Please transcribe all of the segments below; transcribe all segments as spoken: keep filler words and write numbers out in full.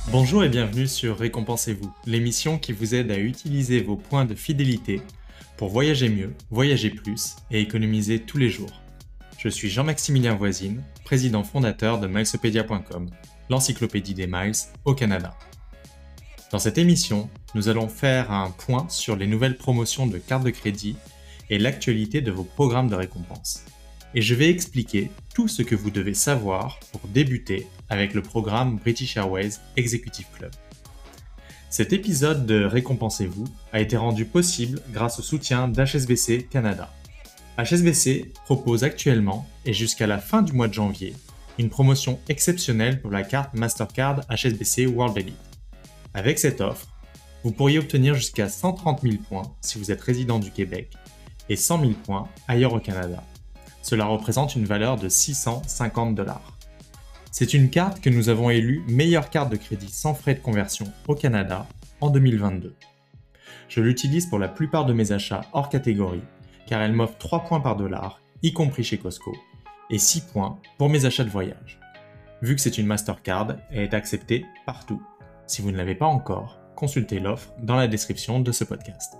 Bonjour et bienvenue sur Récompensez-vous, l'émission qui vous aide à utiliser vos points de fidélité pour voyager mieux, voyager plus et économiser tous les jours. Je suis Jean-Maximilien Voisine, président fondateur de milesopedia point com, l'encyclopédie des miles au Canada. Dans cette émission, nous allons faire un point sur les nouvelles promotions de cartes de crédit et l'actualité de vos programmes de récompense. Et je vais expliquer tout ce que vous devez savoir pour débuter avec le programme British Airways Executive Club. Cet épisode de Récompensez-vous a été rendu possible grâce au soutien d'H S B C Canada. H S B C propose actuellement, et jusqu'à la fin du mois de janvier, une promotion exceptionnelle pour la carte Mastercard H S B C World Elite. Avec cette offre, vous pourriez obtenir jusqu'à cent trente mille points si vous êtes résident du Québec et cent mille points ailleurs au Canada. Cela représente une valeur de six cent cinquante dollars. C'est une carte que nous avons élue meilleure carte de crédit sans frais de conversion au Canada en deux mille vingt-deux. Je l'utilise pour la plupart de mes achats hors catégorie, car elle m'offre trois points par dollar, y compris chez Costco, et six points pour mes achats de voyage. Vu que c'est une Mastercard, elle est acceptée partout. Si vous ne l'avez pas encore, consultez l'offre dans la description de ce podcast.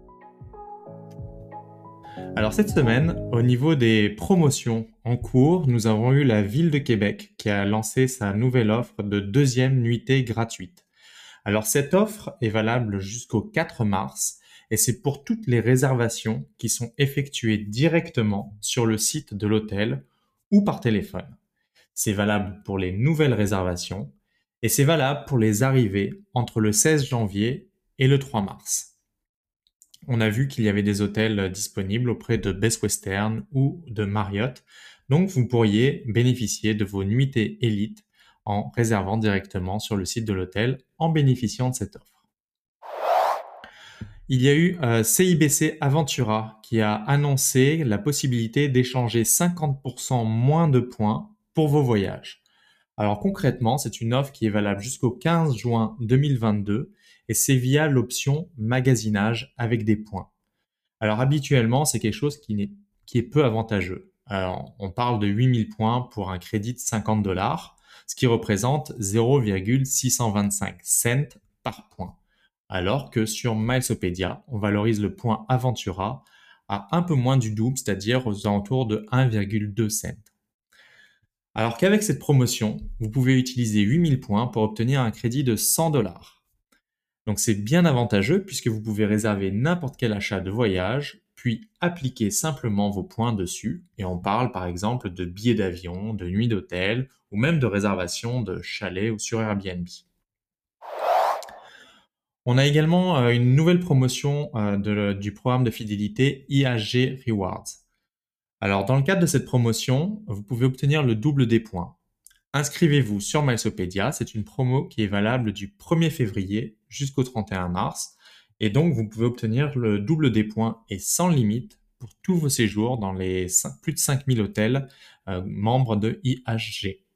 Alors cette semaine, au niveau des promotions en cours, nous avons eu la Ville de Québec qui a lancé sa nouvelle offre de deuxième nuitée gratuite. Alors cette offre est valable jusqu'au quatre mars et c'est pour toutes les réservations qui sont effectuées directement sur le site de l'hôtel ou par téléphone. C'est valable pour les nouvelles réservations et c'est valable pour les arrivées entre le seize janvier et le trois mars. On a vu qu'il y avait des hôtels disponibles auprès de Best Western ou de Marriott, donc vous pourriez bénéficier de vos nuitées élites en réservant directement sur le site de l'hôtel en bénéficiant de cette offre. Il y a eu euh, C I B C Aventura qui a annoncé la possibilité d'échanger cinquante pour cent moins de points pour vos voyages. Alors concrètement, c'est une offre qui est valable jusqu'au quinze juin deux mille vingt-deux et c'est via l'option magasinage avec des points. Alors habituellement, c'est quelque chose qui, n'est, qui est peu avantageux. Alors, on parle de huit mille points pour un crédit de cinquante dollars, ce qui représente zéro virgule six cent vingt-cinq cents par point. Alors que sur Milesopedia, on valorise le point Aventura à un peu moins du double, c'est-à-dire aux alentours de un virgule deux cents. Alors qu'avec cette promotion, vous pouvez utiliser huit mille points pour obtenir un crédit de cent dollars. Donc c'est bien avantageux puisque vous pouvez réserver n'importe quel achat de voyage, puis appliquer simplement vos points dessus. Et on parle par exemple de billets d'avion, de nuits d'hôtel ou même de réservation de chalet ou sur Airbnb. On a également euh, une nouvelle promotion euh, de, du programme de fidélité I H G Rewards. Alors, dans le cadre de cette promotion, vous pouvez obtenir le double des points. Inscrivez-vous sur Milesopedia, c'est une promo qui est valable du premier février jusqu'au trente et un mars. Et donc, vous pouvez obtenir le double des points et sans limite pour tous vos séjours dans les cinq, plus de cinq mille hôtels euh, membres de I H G.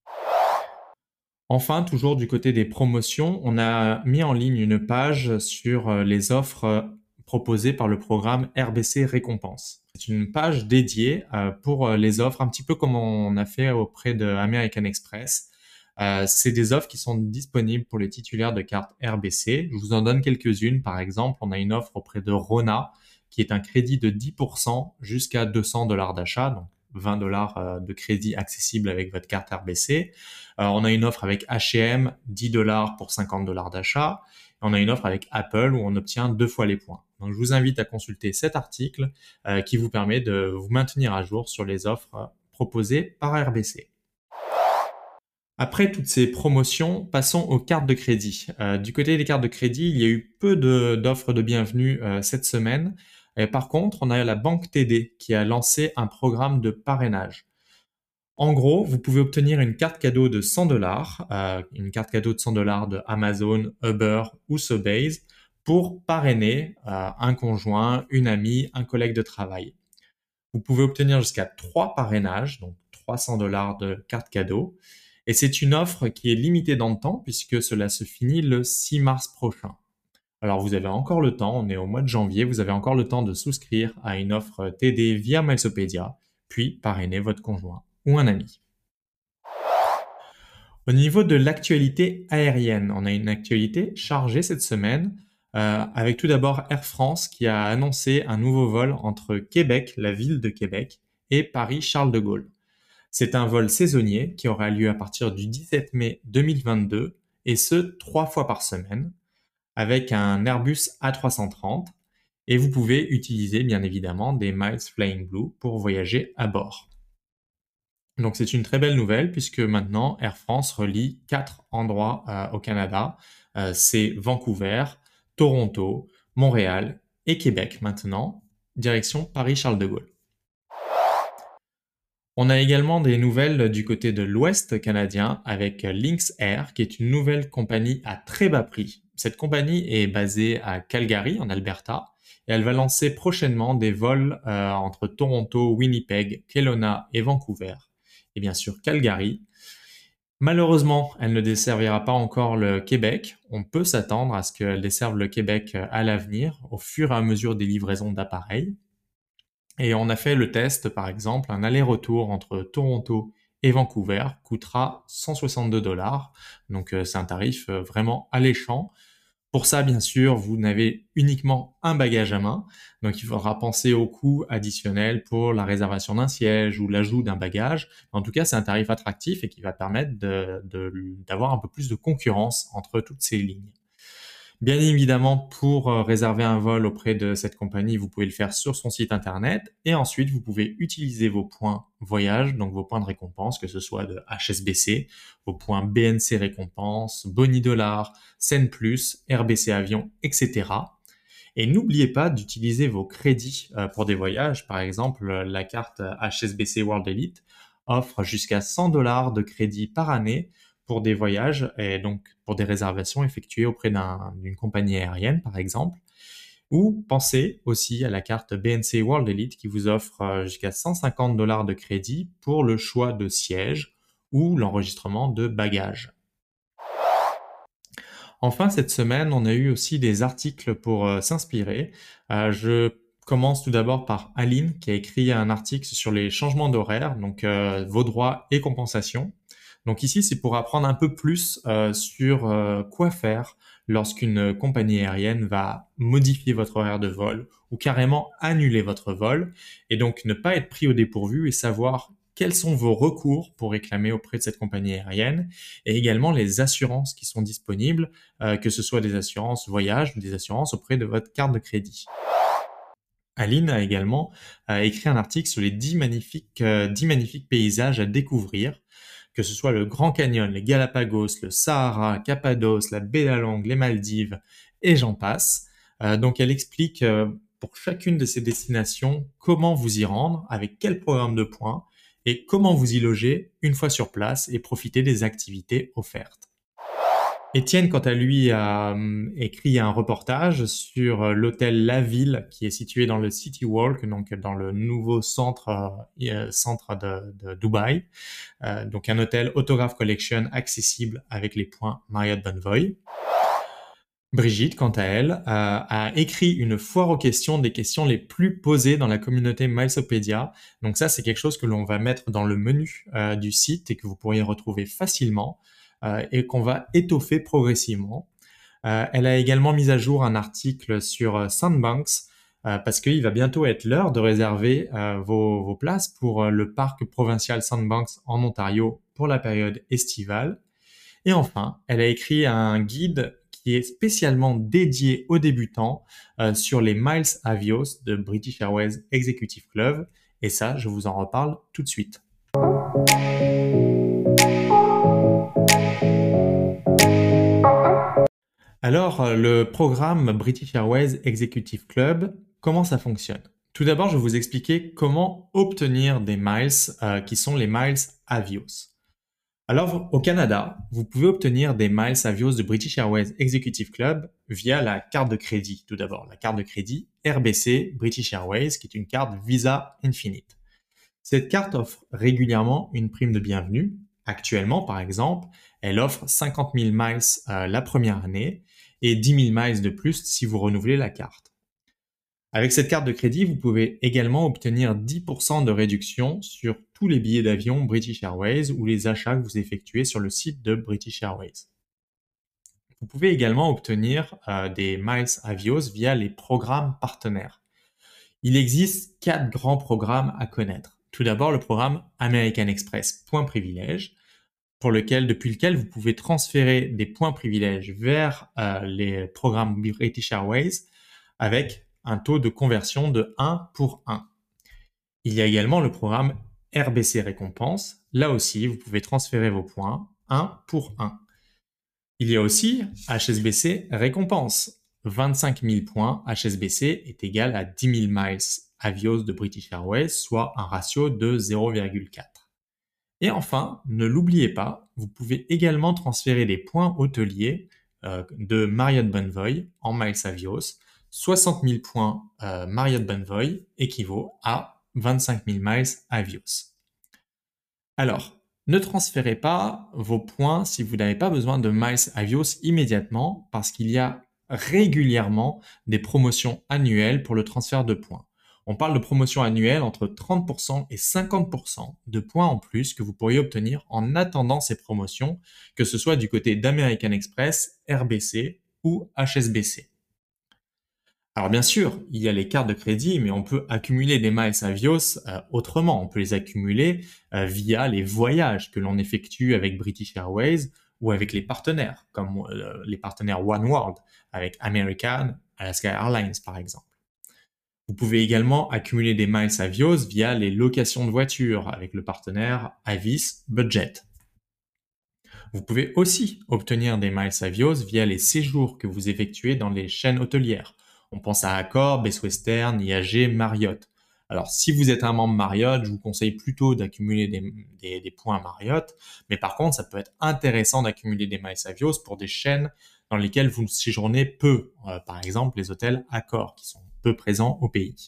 Enfin, toujours du côté des promotions, on a mis en ligne une page sur euh, les offres euh, proposées par le programme R B C Récompense. C'est une page dédiée euh, pour euh, les offres, un petit peu comme on a fait auprès de American Express. Euh, c'est des offres qui sont disponibles pour les titulaires de cartes R B C. Je vous en donne quelques-unes. Par exemple, on a une offre auprès de Rona qui est un crédit de dix pour cent jusqu'à deux cents dollars d'achat, donc vingt dollars euh, de crédit accessible avec votre carte R B C. Euh, on a une offre avec H et M, dix dollars pour cinquante dollars d'achat. On a une offre avec Apple où on obtient deux fois les points. Donc, je vous invite à consulter cet article euh, qui vous permet de vous maintenir à jour sur les offres euh, proposées par R B C. Après toutes ces promotions, passons aux cartes de crédit. Euh, du côté des cartes de crédit, il y a eu peu de, d'offres de bienvenue euh, cette semaine. Et par contre, on a la Banque T D qui a lancé un programme de parrainage. En gros, vous pouvez obtenir une carte cadeau de cent dollars, euh, une carte cadeau de cent dollars de Amazon, Uber ou Sobeys pour parrainer euh, un conjoint, une amie, un collègue de travail. Vous pouvez obtenir jusqu'à trois parrainages, donc trois cents dollars de carte cadeau. Et c'est une offre qui est limitée dans le temps puisque cela se finit le six mars prochain. Alors vous avez encore le temps, on est au mois de janvier, vous avez encore le temps de souscrire à une offre T D via Milesopedia, puis parrainer votre conjoint ou un ami. Au niveau de l'actualité aérienne, on a une actualité chargée cette semaine, euh, avec tout d'abord Air France qui a annoncé un nouveau vol entre Québec, la ville de Québec, et Paris-Charles de Gaulle. C'est un vol saisonnier qui aura lieu à partir du dix-sept mai deux mille vingt-deux, et ce, trois fois par semaine, avec un Airbus A trois cent trente, et vous pouvez utiliser bien évidemment des Miles Flying Blue pour voyager à bord. Donc c'est une très belle nouvelle puisque maintenant Air France relie quatre endroits euh, au Canada. Euh, c'est Vancouver, Toronto, Montréal et Québec maintenant, direction Paris-Charles de Gaulle. On a également des nouvelles du côté de l'Ouest canadien avec Lynx Air, qui est une nouvelle compagnie à très bas prix. Cette compagnie est basée à Calgary, en Alberta, et elle va lancer prochainement des vols euh, entre Toronto, Winnipeg, Kelowna et Vancouver, et bien sûr Calgary. Malheureusement, elle ne desservira pas encore le Québec. On peut s'attendre à ce qu'elle desserve le Québec à l'avenir, au fur et à mesure des livraisons d'appareils. Et on a fait le test, par exemple, un aller-retour entre Toronto et Vancouver coûtera cent soixante-deux dollars. Donc euh, c'est un tarif euh, vraiment alléchant. Pour ça, bien sûr, vous n'avez uniquement un bagage à main. Donc il faudra penser aux coûts additionnels pour la réservation d'un siège ou l'ajout d'un bagage. En tout cas, c'est un tarif attractif et qui va permettre de, de, d'avoir un peu plus de concurrence entre toutes ces lignes. Bien évidemment, pour euh, réserver un vol auprès de cette compagnie, vous pouvez le faire sur son site internet et ensuite vous pouvez utiliser vos points voyage, donc vos points de récompense, que ce soit de H S B C, vos points B N C récompense, Boni Dollar, Sen Plus, R B C Avion, et cetera. Et n'oubliez pas d'utiliser vos crédits euh, pour des voyages. Par exemple, la carte H S B C World Elite offre jusqu'à cent dollars de crédit par année pour des voyages et donc pour des réservations effectuées auprès d'un, d'une compagnie aérienne, par exemple. Ou pensez aussi à la carte B N C World Elite qui vous offre euh, jusqu'à cent cinquante dollars de crédit pour le choix de siège ou l'enregistrement de bagages. Enfin, cette semaine, on a eu aussi des articles pour euh, s'inspirer. Euh, je commence tout d'abord par Aline qui a écrit un article sur les changements d'horaire, donc euh, vos droits et compensations. Donc ici, c'est pour apprendre un peu plus euh, sur euh, quoi faire lorsqu'une compagnie aérienne va modifier votre horaire de vol ou carrément annuler votre vol et donc ne pas être pris au dépourvu et savoir quels sont vos recours pour réclamer auprès de cette compagnie aérienne et également les assurances qui sont disponibles, euh, que ce soit des assurances voyage ou des assurances auprès de votre carte de crédit. Aline a également euh, écrit un article sur les dix magnifiques, euh, dix magnifiques paysages à découvrir, que ce soit le Grand Canyon, les Galapagos, le Sahara, Cappadoce, la baie d'Along, les Maldives, et j'en passe. Euh, donc elle explique euh, pour chacune de ces destinations comment vous y rendre, avec quel programme de points, et comment vous y loger une fois sur place et profiter des activités offertes. Étienne, quant à lui, a hum, écrit un reportage sur euh, l'hôtel La Ville qui est situé dans le City Walk, donc dans le nouveau centre, euh, euh, centre de, de Dubaï. Euh, donc un hôtel Autograph Collection accessible avec les points Marriott Bonvoy. Brigitte, quant à elle, euh, a écrit une foire aux questions des questions les plus posées dans la communauté Milesopédia. Donc ça, c'est quelque chose que l'on va mettre dans le menu euh, du site et que vous pourriez retrouver facilement euh, et qu'on va étoffer progressivement. Euh, elle a également mis à jour un article sur euh, Sandbanks euh, parce qu'il va bientôt être l'heure de réserver euh, vos, vos places pour euh, le parc provincial Sandbanks en Ontario pour la période estivale. Et enfin, elle a écrit un guide qui est spécialement dédié aux débutants euh, sur les Miles Avios de British Airways Executive Club. Et ça, je vous en reparle tout de suite. Alors, le programme British Airways Executive Club, comment ça fonctionne? Tout d'abord, je vais vous expliquer comment obtenir des miles euh, qui sont les Miles Avios. Alors, au Canada, vous pouvez obtenir des miles Avios de British Airways Executive Club via la carte de crédit. Tout d'abord, la carte de crédit R B C British Airways, qui est une carte Visa Infinite. Cette carte offre régulièrement une prime de bienvenue. Actuellement, par exemple, elle offre cinquante mille miles euh, la première année et dix mille miles de plus si vous renouvelez la carte. Avec cette carte de crédit, vous pouvez également obtenir dix pour cent de réduction sur tous les billets d'avion British Airways ou les achats que vous effectuez sur le site de British Airways. Vous pouvez également obtenir euh, des miles Avios via les programmes partenaires. Il existe quatre grands programmes à connaître. Tout d'abord, le programme American Express Points Privilèges, pour lequel, depuis lequel vous pouvez transférer des points privilèges vers euh, les programmes British Airways avec un taux de conversion de un pour un. Il y a également le programme R B C Récompense. Là aussi, vous pouvez transférer vos points un pour un. Il y a aussi H S B C Récompense. vingt-cinq mille points H S B C est égal à dix mille miles Avios de British Airways, soit un ratio de zéro virgule quatre. Et enfin, ne l'oubliez pas, vous pouvez également transférer des points hôteliers euh, de Marriott Bonvoy en miles Avios. soixante mille points euh, Marriott Bonvoy équivaut à vingt-cinq mille miles Avios. Alors, ne transférez pas vos points si vous n'avez pas besoin de miles Avios immédiatement parce qu'il y a régulièrement des promotions annuelles pour le transfert de points. On parle de promotions annuelles entre trente pour cent et cinquante pour cent de points en plus que vous pourriez obtenir en attendant ces promotions, que ce soit du côté d'American Express, R B C ou H S B C. Alors bien sûr, il y a les cartes de crédit, mais on peut accumuler des miles Avios euh, autrement. On peut les accumuler euh, via les voyages que l'on effectue avec British Airways ou avec les partenaires, comme euh, les partenaires One World, avec American, Alaska Airlines par exemple. Vous pouvez également accumuler des miles Avios via les locations de voitures avec le partenaire Avis Budget. Vous pouvez aussi obtenir des miles Avios via les séjours que vous effectuez dans les chaînes hôtelières. On pense à Accor, Best Western, I A G, Marriott. Alors, si vous êtes un membre Marriott, je vous conseille plutôt d'accumuler des, des, des points Marriott. Mais par contre, ça peut être intéressant d'accumuler des miles Avios pour des chaînes dans lesquelles vous séjournez peu. Euh, par exemple, les hôtels Accor, qui sont peu présents au pays.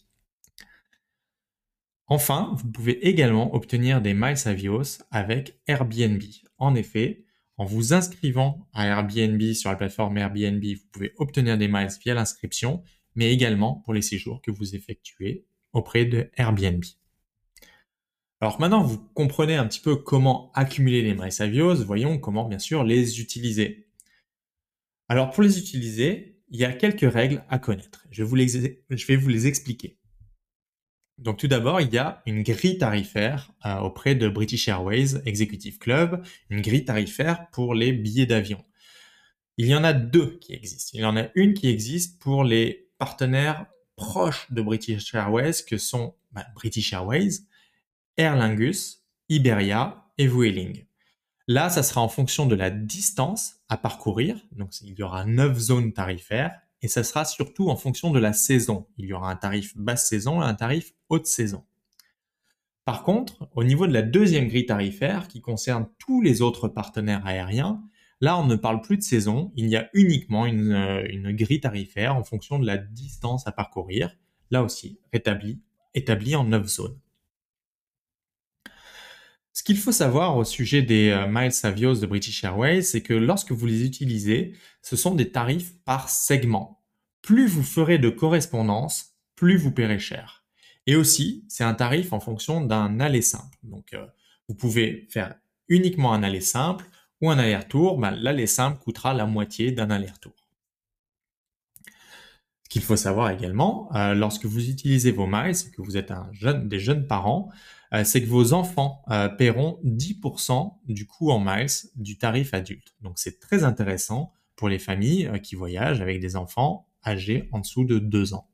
Enfin, vous pouvez également obtenir des miles Avios avec Airbnb. En effet, en vous inscrivant à Airbnb sur la plateforme Airbnb, vous pouvez obtenir des miles via l'inscription, mais également pour les séjours que vous effectuez auprès de Airbnb. Alors maintenant, vous comprenez un petit peu comment accumuler les miles Avios, voyons comment bien sûr les utiliser. Alors pour les utiliser, il y a quelques règles à connaître. Je, vous les, je vais vous les expliquer. Donc tout d'abord, il y a une grille tarifaire euh, auprès de British Airways Executive Club, une grille tarifaire pour les billets d'avion. Il y en a deux qui existent. Il y en a une qui existe pour les partenaires proches de British Airways, que sont bah, British Airways, Aer Lingus, Iberia et Vueling. Là, ça sera en fonction de la distance à parcourir. Donc il y aura neuf zones tarifaires. Et ça sera surtout en fonction de la saison. Il y aura un tarif basse saison et un tarif haute saison. Par contre, au niveau de la deuxième grille tarifaire, qui concerne tous les autres partenaires aériens, là, on ne parle plus de saison. Il y a uniquement une, une grille tarifaire en fonction de la distance à parcourir. Là aussi, rétablie, établie en neuf zones. Ce qu'il faut savoir au sujet des euh, miles Avios de British Airways, c'est que lorsque vous les utilisez, ce sont des tarifs par segment. Plus vous ferez de correspondance, plus vous paierez cher. Et aussi, c'est un tarif en fonction d'un aller simple. Donc, euh, vous pouvez faire uniquement un aller simple ou un aller-retour. Ben, l'aller simple coûtera la moitié d'un aller-retour. Ce qu'il faut savoir également, euh, lorsque vous utilisez vos miles et que vous êtes un jeune, des jeunes parents, euh, c'est que vos enfants euh, paieront dix pour cent du coût en miles du tarif adulte. Donc c'est très intéressant pour les familles euh, qui voyagent avec des enfants âgés en dessous de deux ans.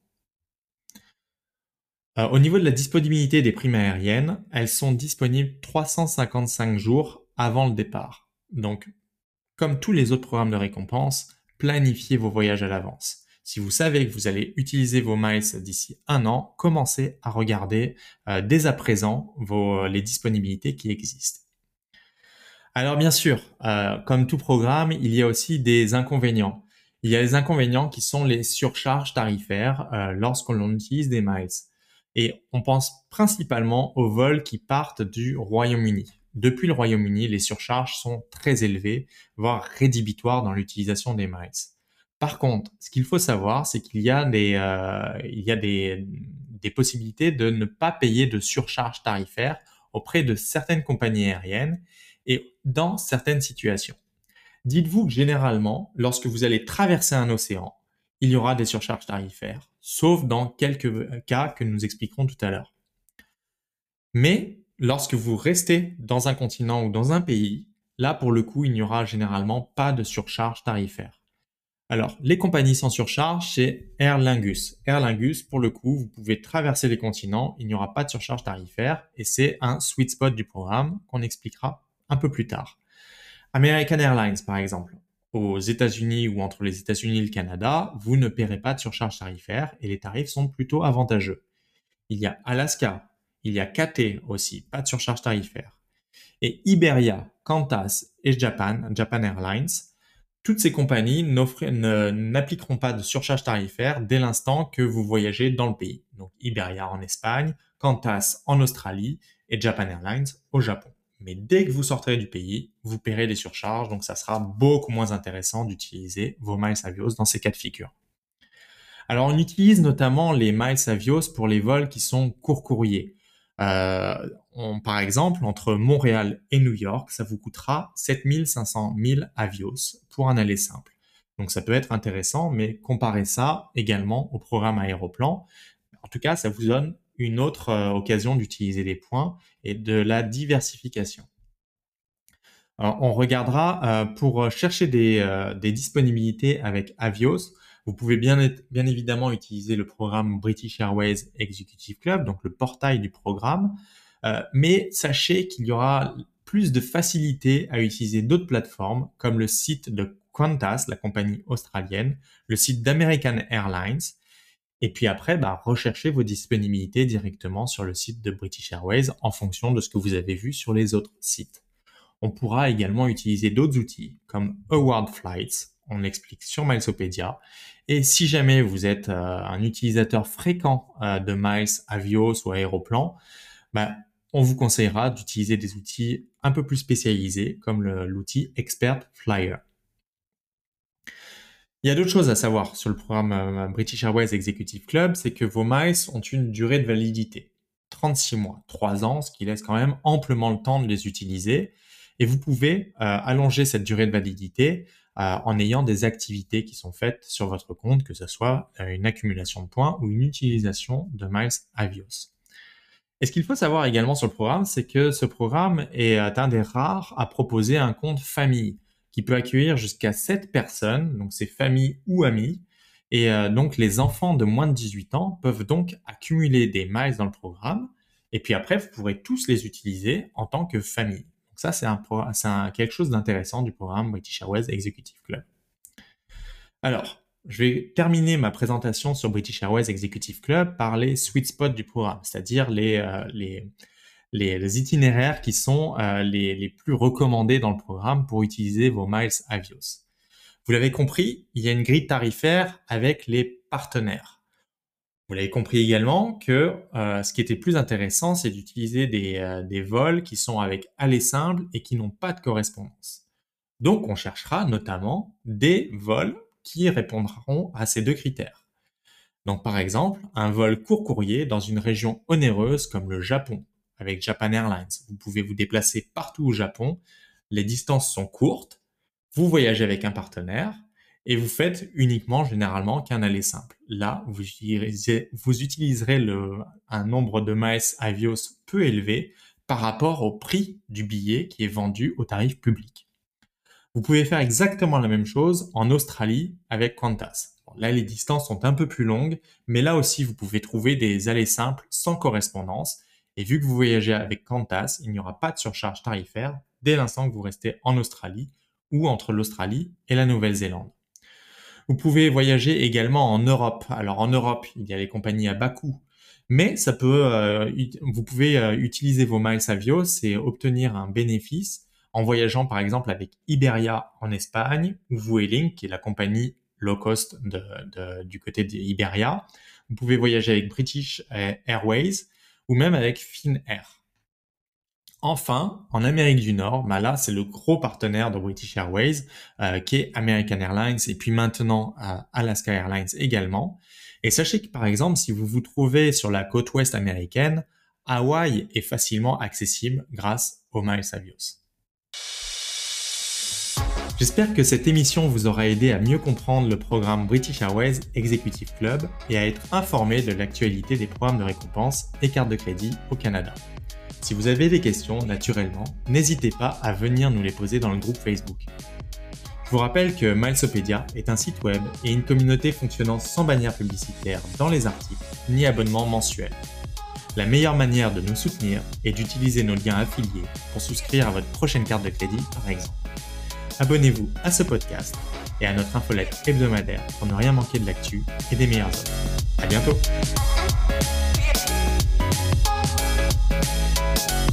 Euh, au niveau de la disponibilité des primes aériennes, elles sont disponibles trois cent cinquante-cinq jours avant le départ. Donc, comme tous les autres programmes de récompense, planifiez vos voyages à l'avance. Si vous savez que vous allez utiliser vos miles d'ici un an, commencez à regarder euh, dès à présent vos, les disponibilités qui existent. Alors bien sûr, euh, comme tout programme, il y a aussi des inconvénients. Il y a les inconvénients qui sont les surcharges tarifaires euh, lorsqu'on utilise des miles. Et on pense principalement aux vols qui partent du Royaume-Uni. Depuis le Royaume-Uni, les surcharges sont très élevées, voire rédhibitoires dans l'utilisation des miles. Par contre, ce qu'il faut savoir, c'est qu'il y a des, euh, il y a des, des possibilités de ne pas payer de surcharge tarifaire auprès de certaines compagnies aériennes et dans certaines situations. Dites-vous que généralement, lorsque vous allez traverser un océan, il y aura des surcharges tarifaires, sauf dans quelques cas que nous expliquerons tout à l'heure. Mais lorsque vous restez dans un continent ou dans un pays, là pour le coup, il n'y aura généralement pas de surcharge tarifaire. Alors, les compagnies sans surcharge, c'est Aer Lingus. Aer Lingus, pour le coup, vous pouvez traverser les continents, il n'y aura pas de surcharge tarifaire et c'est un sweet spot du programme qu'on expliquera un peu plus tard. American Airlines, par exemple. Aux États-Unis ou entre les États-Unis et le Canada, vous ne paierez pas de surcharge tarifaire et les tarifs sont plutôt avantageux. Il y a Alaska, il y a K T aussi, pas de surcharge tarifaire. Et Iberia, Qantas et Japan, Japan Airlines, toutes ces compagnies ne, n'appliqueront pas de surcharge tarifaire dès l'instant que vous voyagez dans le pays. Donc Iberia en Espagne, Qantas en Australie et Japan Airlines au Japon. Mais dès que vous sortirez du pays, vous paierez des surcharges, donc ça sera beaucoup moins intéressant d'utiliser vos miles Avios dans ces cas de figure. Alors on utilise notamment les miles Avios pour les vols qui sont court courriers. Euh, on, par exemple, entre Montréal et New York, ça vous coûtera sept mille cinq cents milles Avios pour un aller simple. Donc ça peut être intéressant, mais comparez ça également au programme Aéroplan. En tout cas, ça vous donne une autre euh, occasion d'utiliser des points et de la diversification. Alors, on regardera euh, pour chercher des, euh, des disponibilités avec Avios. Vous pouvez bien, bien évidemment utiliser le programme British Airways Executive Club, donc le portail du programme. Euh, mais sachez qu'il y aura plus de facilité à utiliser d'autres plateformes comme le site de Qantas, la compagnie australienne, le site d'American Airlines. Et puis après, bah, recherchez vos disponibilités directement sur le site de British Airways en fonction de ce que vous avez vu sur les autres sites. On pourra également utiliser d'autres outils comme Award Flights, on l'explique sur Milesopedia. Et si jamais vous êtes euh, un utilisateur fréquent euh, de Miles, Avios ou Aéroplan, bah, on vous conseillera d'utiliser des outils un peu plus spécialisés comme le, l'outil Expert Flyer. Il y a d'autres choses à savoir sur le programme euh, British Airways Executive Club, c'est que vos miles ont une durée de validité. trente-six mois, trois ans, ce qui laisse quand même amplement le temps de les utiliser. Et vous pouvez euh, allonger cette durée de validité euh, en ayant des activités qui sont faites sur votre compte, que ce soit euh, une accumulation de points ou une utilisation de miles Avios. Et ce qu'il faut savoir également sur le programme, c'est que ce programme est un des rares à proposer un compte famille qui peut accueillir jusqu'à sept personnes, donc c'est famille ou amis. Et euh, donc les enfants de moins de dix-huit ans peuvent donc accumuler des miles dans le programme. Et puis après, vous pourrez tous les utiliser en tant que famille. Donc ça, c'est, un, c'est un, quelque chose d'intéressant du programme British Airways Executive Club. Alors, je vais terminer ma présentation sur British Airways Executive Club par les sweet spots du programme, c'est-à-dire les, euh, les, les, les itinéraires qui sont euh, les, les plus recommandés dans le programme pour utiliser vos miles Avios. Vous l'avez compris, il y a une grille tarifaire avec les partenaires. Vous l'avez compris également que euh, ce qui était plus intéressant, c'est d'utiliser des, euh, des vols qui sont avec aller simple et qui n'ont pas de correspondance. Donc, on cherchera notamment des vols qui répondront à ces deux critères. Donc, par exemple, un vol court courrier dans une région onéreuse comme le Japon, avec Japan Airlines. Vous pouvez vous déplacer partout au Japon, les distances sont courtes, vous voyagez avec un partenaire et vous faites uniquement, généralement, qu'un aller simple. Là, vous utiliserez, vous utiliserez le, un nombre de miles Avios peu élevé par rapport au prix du billet qui est vendu au tarif public. Vous pouvez faire exactement la même chose en Australie avec Qantas. Bon, là, les distances sont un peu plus longues, mais là aussi, vous pouvez trouver des allées simples sans correspondance. Et vu que vous voyagez avec Qantas, il n'y aura pas de surcharge tarifaire dès l'instant que vous restez en Australie ou entre l'Australie et la Nouvelle-Zélande. Vous pouvez voyager également en Europe. Alors en Europe, il y a les compagnies à bas coût, mais ça peut, euh, vous pouvez euh, utiliser vos miles Avios et obtenir un bénéfice en voyageant par exemple avec Iberia en Espagne ou Vueling, qui est la compagnie low cost de, de, du côté d'Iberia. Vous pouvez voyager avec British Airways ou même avec Finnair. Enfin, en Amérique du Nord, bah là, c'est le gros partenaire de British Airways, euh, qui est American Airlines et puis maintenant euh, Alaska Airlines également. Et sachez que par exemple, si vous vous trouvez sur la côte ouest américaine, Hawaï est facilement accessible grâce aux Miles Avios. J'espère que cette émission vous aura aidé à mieux comprendre le programme British Airways Executive Club et à être informé de l'actualité des programmes de récompense et cartes de crédit au Canada. Si vous avez des questions, naturellement, n'hésitez pas à venir nous les poser dans le groupe Facebook. Je vous rappelle que Milesopedia est un site web et une communauté fonctionnant sans bannière publicitaire dans les articles ni abonnement mensuel. La meilleure manière de nous soutenir est d'utiliser nos liens affiliés pour souscrire à votre prochaine carte de crédit par exemple. Abonnez-vous à ce podcast et à notre infolette hebdomadaire pour ne rien manquer de l'actu et des meilleures offres. À bientôt!